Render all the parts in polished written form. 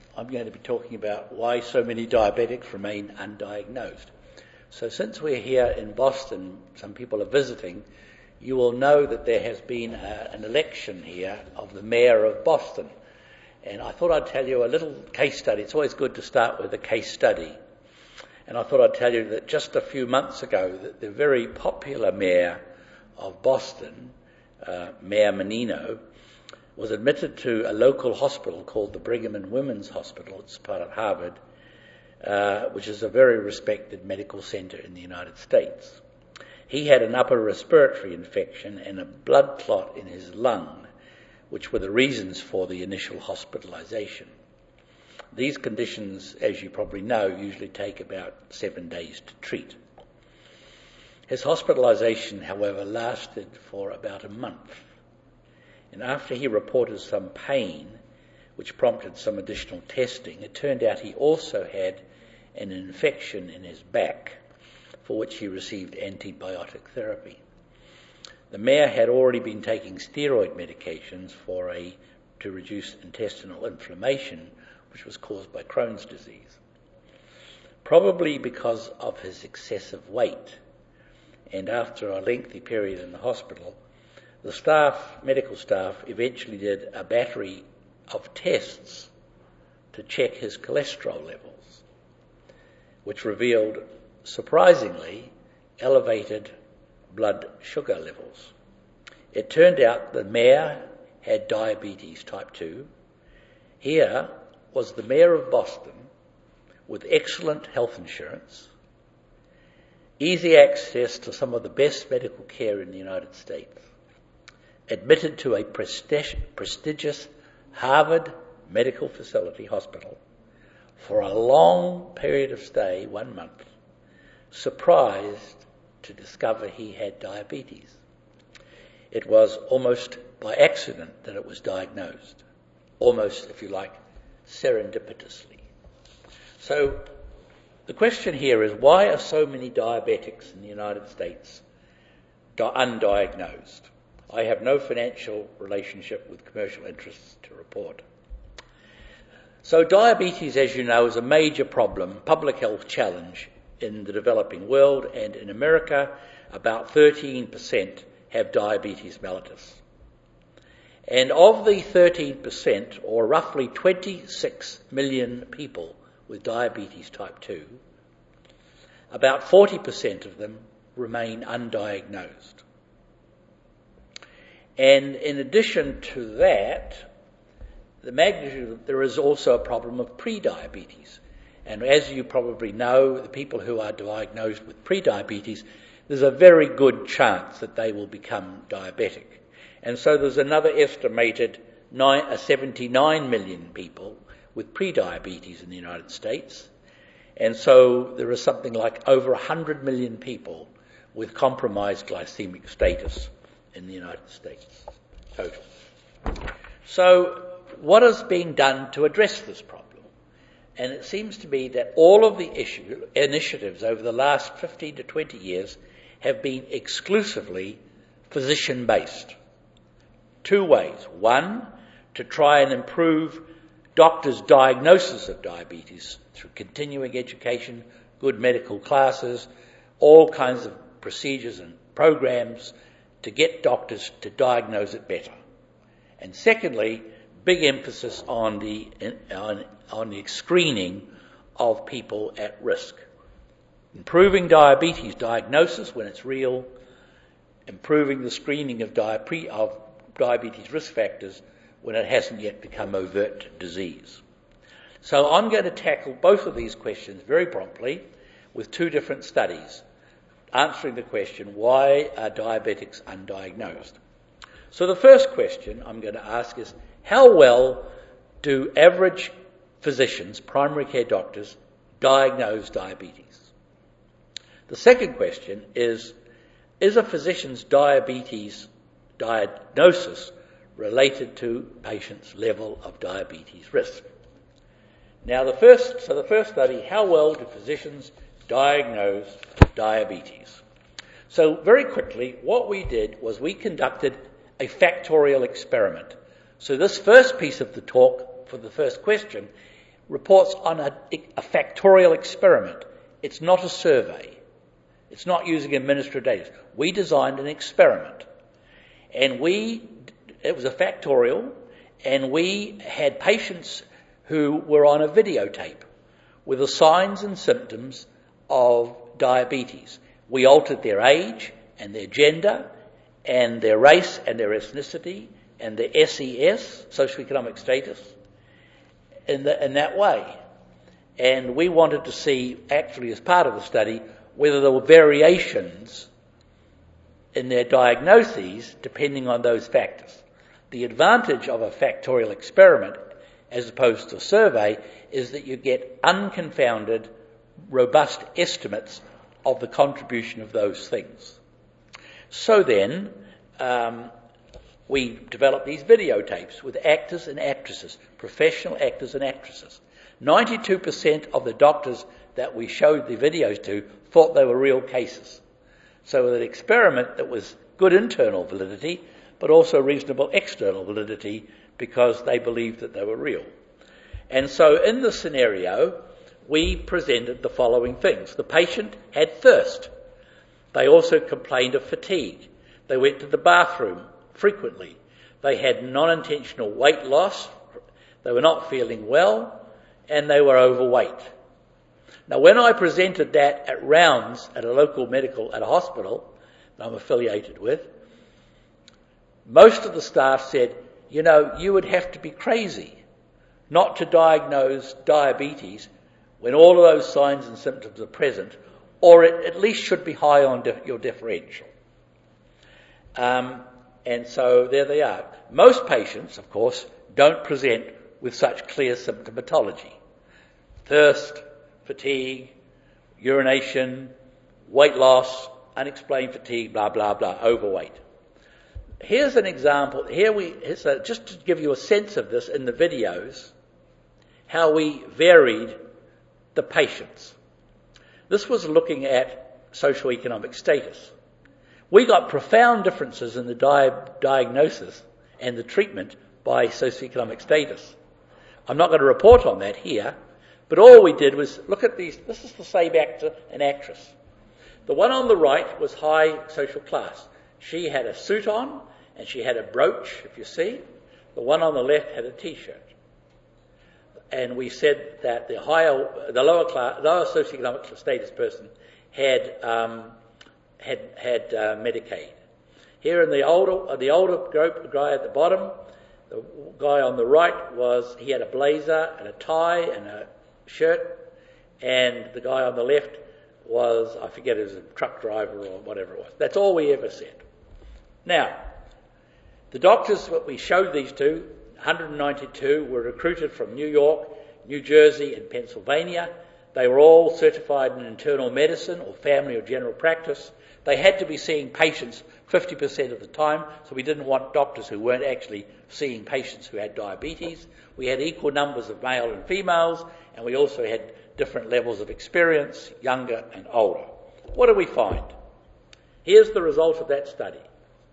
I'm going to be talking about why so many diabetics remain undiagnosed. So since we're here in Boston, some people are visiting, you will know that there has been an election here of the mayor of Boston. And I thought I'd tell you a little case study. It's always good to start with a case study. And I thought I'd tell you that just a few months ago, that the very popular mayor of Boston, Mayor Menino, was admitted to a local hospital called the Brigham and Women's Hospital. It's part of Harvard, which is a very respected medical center in the United States. He had an upper respiratory infection and a blood clot in his lung, which were the reasons for the initial hospitalization. These conditions, as you probably know, usually take about 7 days to treat. His hospitalization, however, lasted for about a month. And after he reported some pain, which prompted some additional testing, it turned out he also had an infection in his back, for which he received antibiotic therapy. The mayor had already been taking steroid medications to reduce intestinal inflammation, which was caused by Crohn's disease. Probably because of his excessive weight, and after a lengthy period in the hospital, the medical staff eventually did a battery of tests to check his cholesterol levels, which revealed, surprisingly, elevated blood sugar levels. It turned out the mayor had diabetes type 2. Here was the mayor of Boston with excellent health insurance, easy access to some of the best medical care in the United States, admitted to a prestigious Harvard medical facility hospital for a long period of stay, 1 month, surprised to discover he had diabetes. It was almost by accident that it was diagnosed, almost, if you like, serendipitously. So the question here is, why are so many diabetics in the United States undiagnosed? I have no financial relationship with commercial interests to report. So diabetes, as you know, is a major problem, public health challenge in the developing world, and in America, about 13% have diabetes mellitus. And of the 13%, or roughly 26 million people with diabetes type 2, about 40% of them remain undiagnosed. And in addition to that, the magnitude, there is also a problem of prediabetes. And as you probably know, the people who are diagnosed with prediabetes, there's a very good chance that they will become diabetic. And so there's another estimated 79 million people with prediabetes in the United States. And so there is something like over 100 million people with compromised glycemic status in the United States total. So what is being done to address this problem? And it seems to me that all of the initiatives over the last 15 to 20 years have been exclusively physician-based. 2 ways. One, to try and improve doctors' diagnosis of diabetes through continuing education, good medical classes, all kinds of procedures and programs to get doctors to diagnose it better. And secondly, big emphasis on the screening of people at risk. Improving diabetes diagnosis when it's real, improving the screening of diabetes risk factors when it hasn't yet become overt disease. So I'm going to tackle both of these questions very promptly with 2 different studies answering the question, why are diabetics undiagnosed? So the first question I'm going to ask is, how well do average physicians, primary care doctors, diagnose diabetes? The second question is a physician's diabetes diagnosis related to patients' level of diabetes risk? Now the first study, how well do physicians diagnose diabetes? So very quickly, what we did was we conducted a factorial experiment. So this first piece of the talk for the first question reports on a factorial experiment. It's not a survey. It's not using administrative data. We designed an experiment. And it was a factorial, and we had patients who were on a videotape with the signs and symptoms of diabetes. We altered their age and their gender and their race and their ethnicity and their SES, socioeconomic status, in that way. And we wanted to see, actually as part of the study, whether there were variations in their diagnoses depending on those factors. The advantage of a factorial experiment, as opposed to a survey, is that you get unconfounded, robust estimates of the contribution of those things. So then, we developed these videotapes with actors and actresses, professional actors and actresses. 92% of the doctors that we showed the videos to thought they were real cases. So an experiment that was good internal validity, but also reasonable external validity, because they believed that they were real. And so in the scenario, we presented the following things. The patient had thirst. They also complained of fatigue. They went to the bathroom frequently. They had non-intentional weight loss. They were not feeling well, and they were overweight. Now, when I presented that at rounds at a hospital that I'm affiliated with, most of the staff said, you would have to be crazy not to diagnose diabetes when all of those signs and symptoms are present, or it at least should be high on your differential. And so there they are. Most patients, of course, don't present with such clear symptomatology. Thirst, fatigue, urination, weight loss, unexplained fatigue, blah, blah, blah, overweight. Here's an example. Just to give you a sense of this in the videos, how we varied the patients. This was looking at socioeconomic status. We got profound differences in the diagnosis and the treatment by socioeconomic status. I'm not going to report on that here, but all we did was look at these. This is the same actor and actress. The one on the right was high social class. She had a suit on and she had a brooch, if you see. The one on the left had a T-shirt. And we said that the lower socioeconomic status person had Medicaid. Here in the older group, guy at the bottom, the guy on the right he had a blazer and a tie and a shirt, and the guy on the left was, I forget, it was a truck driver or whatever it was. That's all we ever said. Now, the doctors that we showed these to, 192, were recruited from New York, New Jersey, and Pennsylvania. They were all certified in internal medicine or family or general practice. They had to be seeing patients 50% of the time, so we didn't want doctors who weren't actually seeing patients who had diabetes. We had equal numbers of male and females, and we also had different levels of experience, younger and older. What do we find? Here's the result of that study.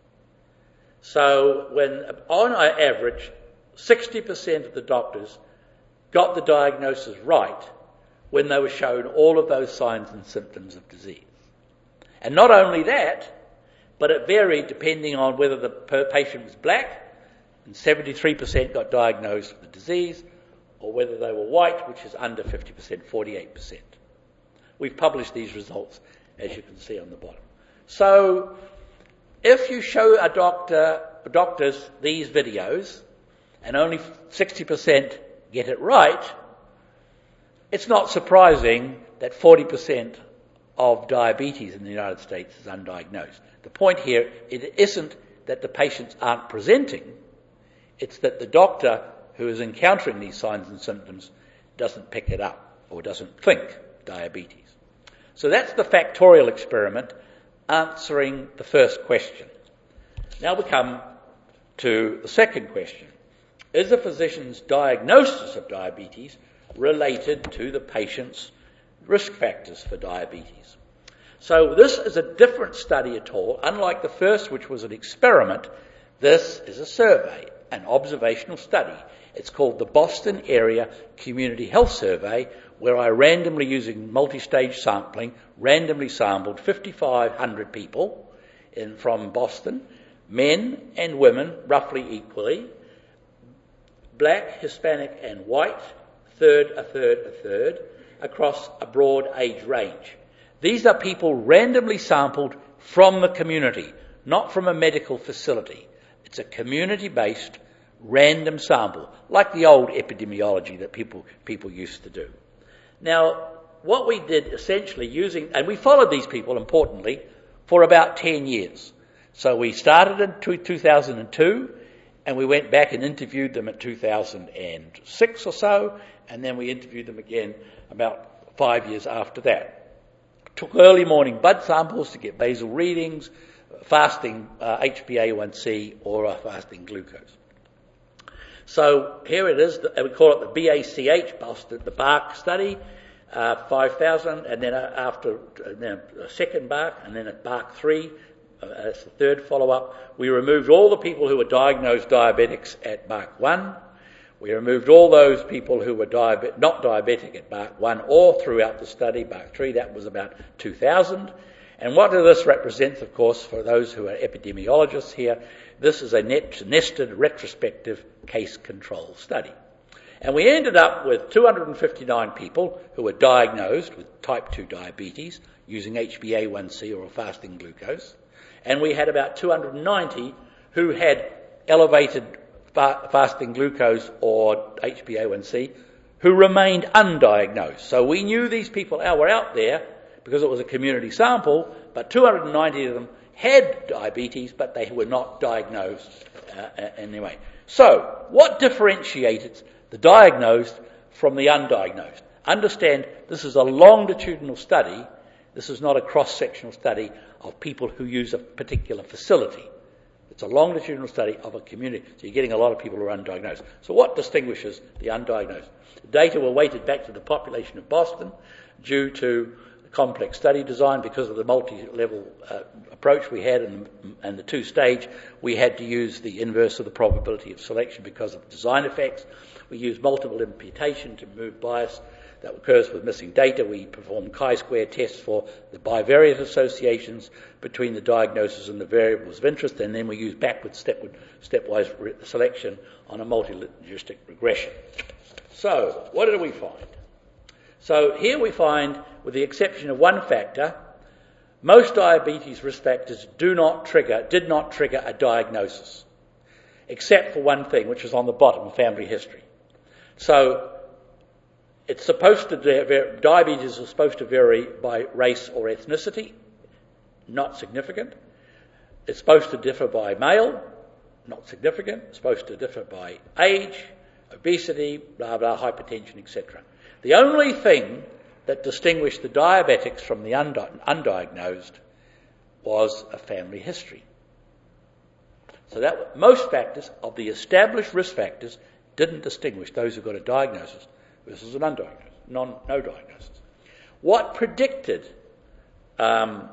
So when, on average, 60% of the doctors got the diagnosis right when they were shown all of those signs and symptoms of disease. And not only that, but it varied depending on whether the patient was black, and 73% got diagnosed with the disease, or whether they were white, which is under 50%, 48%. We've published these results, as you can see on the bottom. So, if you show doctors these videos, and only 60% get it right, it's not surprising that 40% of diabetes in the United States is undiagnosed. The point here, it isn't that the patients aren't presenting, it's that the doctor who is encountering these signs and symptoms doesn't pick it up or doesn't think diabetes. So that's the factorial experiment answering the first question. Now we come to the second question. Is a physician's diagnosis of diabetes related to the patient's risk factors for diabetes? So this is a different study at all. Unlike the first, which was an experiment, this is a survey. an observational study. It's called the Boston Area Community Health Survey, where I randomly, using multi-stage sampling, randomly sampled 5,500 people from Boston, men and women, roughly equally, black, Hispanic and white, a third, across a broad age range. These are people randomly sampled from the community, not from a medical facility. It's a community-based random sample, like the old epidemiology that people used to do. Now, what we did essentially and we followed these people, importantly, for about 10 years. So we started in 2002, and we went back and interviewed them in 2006 or so, and then we interviewed them again about 5 years after that. Took early morning blood samples to get basal readings, fasting HbA1c or fasting glucose. So here it is, we call it the BACH, Boston, the BARC study, 5,000, and then after a second BARC, and then a BARC 3, that's the third follow-up. We removed all the people who were diagnosed diabetics at BARC 1. We removed all those people who were not diabetic at BARC 1 or throughout the study, BARC 3, that was about 2,000. And what this represents, of course, for those who are epidemiologists here, this is a nested retrospective case control study. And we ended up with 259 people who were diagnosed with type 2 diabetes using HbA1c or fasting glucose. And we had about 290 who had elevated fasting glucose or HbA1c who remained undiagnosed. So we knew these people were out there because it was a community sample, but 290 of them had diabetes, but they were not diagnosed anyway. So what differentiated the diagnosed from the undiagnosed? Understand, this is a longitudinal study. This is not a cross-sectional study of people who use a particular facility. It's a longitudinal study of a community. So you're getting a lot of people who are undiagnosed. So what distinguishes the undiagnosed? The data were weighted back to the population of Boston due to the complex study design. Because of the multi-level approach we had and the two-stage, we had to use the inverse of the probability of selection because of design effects. We used multiple imputation to remove bias that occurs with missing data. We performed chi-square tests for the bivariate associations between the diagnosis and the variables of interest, and then we used stepwise selection on a multi-logistic regression. So, what did we find? So here we find, with the exception of one factor, most diabetes risk factors did not trigger a diagnosis, except for one thing, which is on the bottom, family history. So it's supposed to diabetes is supposed to vary by race or ethnicity, not significant. It's supposed to differ by male, not significant. It's supposed to differ by age, obesity, blah, blah, hypertension, etc. The only thing that distinguished the diabetics from the undiagnosed was a family history. So that most factors of the established risk factors didn't distinguish those who got a diagnosis versus an undiagnosed, no diagnosis. What predicted a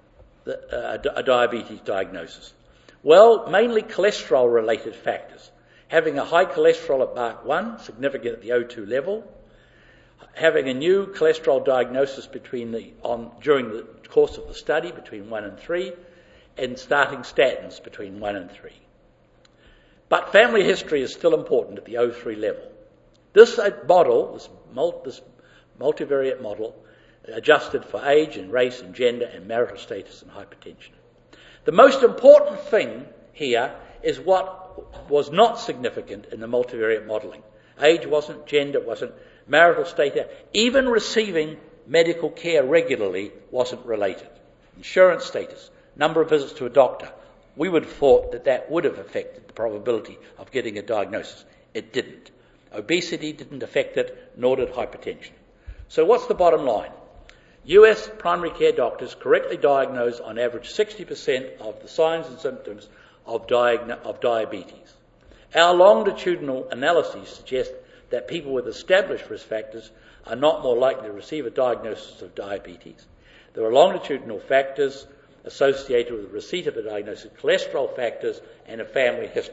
diabetes diagnosis? Well, mainly cholesterol-related factors. Having a high cholesterol at BARC 1, significant at the O2 level. Having a new cholesterol diagnosis during the course of the study between 1 and 3, and starting statins between 1 and 3. But family history is still important at the O3 level. This model, this multivariate model, adjusted for age and race and gender and marital status and hypertension. The most important thing here is what was not significant in the multivariate modelling. Age wasn't, gender wasn't, marital status, even receiving medical care regularly wasn't related. Insurance status, number of visits to a doctor. We would have thought that would have affected the probability of getting a diagnosis. It didn't. Obesity didn't affect it, nor did hypertension. So what's the bottom line? US primary care doctors correctly diagnose on average 60% of the signs and symptoms of diabetes. Our longitudinal analyses suggest that people with established risk factors are not more likely to receive a diagnosis of diabetes. There are longitudinal factors associated with the receipt of a diagnosis, cholesterol factors, and a family history.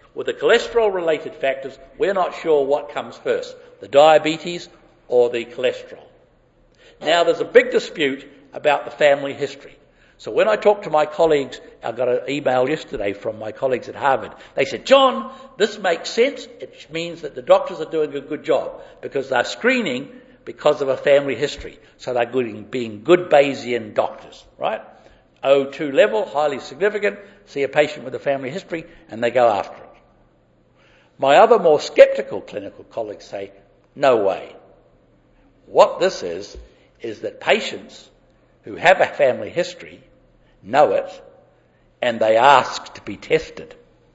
With the cholesterol-related factors, we're not sure what comes first, the diabetes or the cholesterol. Now, there's a big dispute about the family history. So when I talk to my colleagues, I got an email yesterday from my colleagues at Harvard. They said, John, this makes sense. It means that the doctors are doing a good job because they're screening because of a family history. So they're being good Bayesian doctors, right? O2 level, highly significant, see a patient with a family history, and they go after it. My other more skeptical clinical colleagues say, no way. What this is that patients who have a family history know it, and they ask to be tested.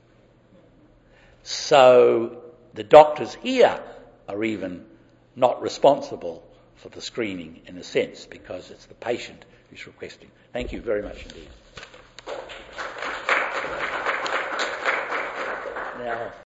So the doctors here are even not responsible for the screening in a sense, because it's the patient who's requesting. Thank you very much indeed. Now,